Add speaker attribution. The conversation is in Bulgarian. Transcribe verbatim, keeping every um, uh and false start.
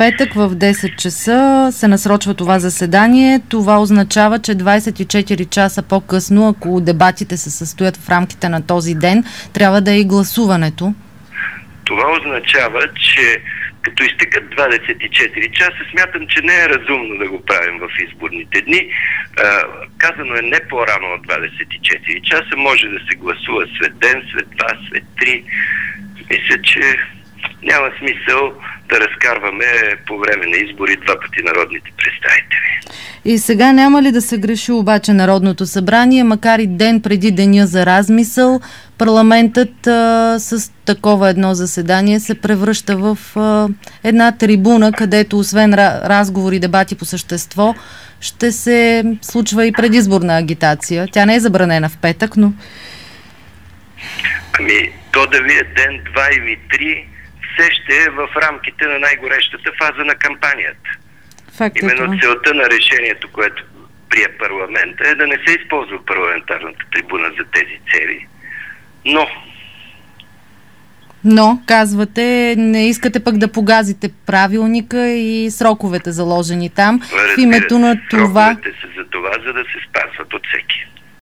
Speaker 1: петък в десет часа се насрочва това заседание. Това означава, че двадесет и четири часа по-късно, ако дебатите се състоят в рамките на този ден, трябва да е и гласуването.
Speaker 2: Това означава, че като изтекат двадесет и четири часа, смятам, че не е разумно да го правим в изборните дни. А, казано е не по-рано от двадесет и четири часа, може да се гласува след ден, след два, след три. Мисля, че няма смисъл да разкарваме по време на избори два пъти народните представители.
Speaker 1: И сега няма ли да се греши обаче Народното събрание, макар и ден преди деня за размисъл, парламентът а, с такова едно заседание се превръща в а, една трибуна, където освен разговори, дебати по същество, ще се случва и предизборна агитация. Тя не е забранена в петък, но...
Speaker 2: Ами, то дали е ден, два или три, все ще е в рамките на най-горещата фаза на кампанията.
Speaker 1: Факт е
Speaker 2: Именно
Speaker 1: това.
Speaker 2: целта на решението, което прие парламента, е да не се използва парламентарната трибуна за тези цели. Но...
Speaker 1: Но, казвате, не искате пък да погазите правилника и сроковете заложени там.
Speaker 2: Разбира,
Speaker 1: в името на това...
Speaker 2: Сроковете са за това, за да се спазват от всеки.